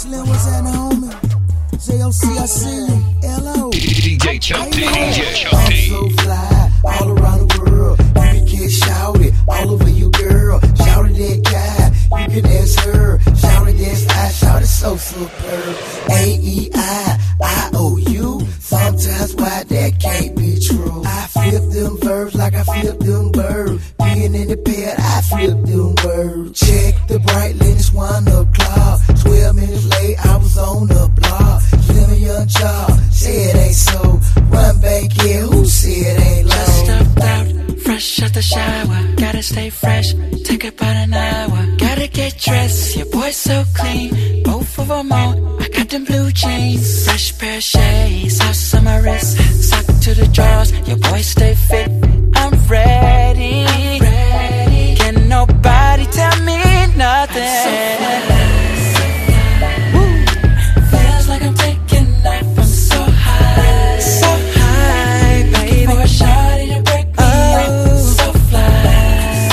Slim was at home. JOC, I see you. L.O. DJ Chumpty, DJ I'm Chumpty. so fly, all around the world. You can get shouted all over you, girl. Shout at that guy, you can ask her. Shout at this, I shout it so superb. A-E-I-I-O-U. Sometimes why that can't be true. I flip them verbs like I flip them birds. Being in the bed, I flip them words. Check the bright latest 1 o'clock. 12 minutes late, I was on the block. Slim and young child, say it ain't so. Run back here, who said it ain't low? Just stepped out, fresh out the shower. Gotta stay fresh, take about an hour. Gotta get dressed, your boy's so clean. Both of them on, I got them blue jeans. Fresh pair of shades, house on my wrist. Sock to the drawers, your boy stay fit. I'm ready, Can nobody tell me nothing? Feels like I'm taking off, I'm so high. So high, baby. Looking for a shawty to break me up. So fly,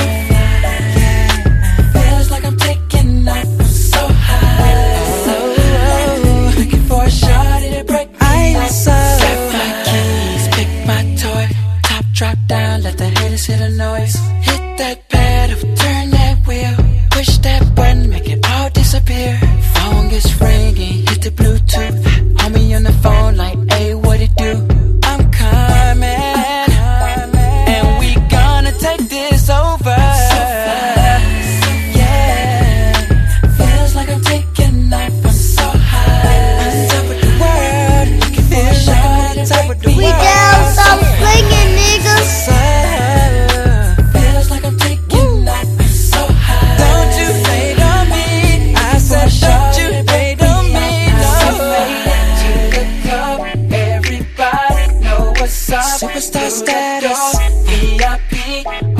Feels like I'm taking off, I'm so high. Looking for a shawty to break me up. Grab my keys, pick my toy. Top drop down, let the haters hear the noise. Hit that pedal, turn that wheel. Push that button, make it all disappear. Phone gets ringing, hit the Bluetooth. Homie on the phone like, hey, what it do? I'm coming, and we gonna take this over. Yeah, feels like I'm taking off, I'm so high. On top of the world, looking for a shot on top of the world. We down, stop flinging, niggas. Feels like I'm taking off, I'm so high. Don't you hate on me? I said, don't you hate on me? No. To the club, everybody know what's up. Superstar status, VIP,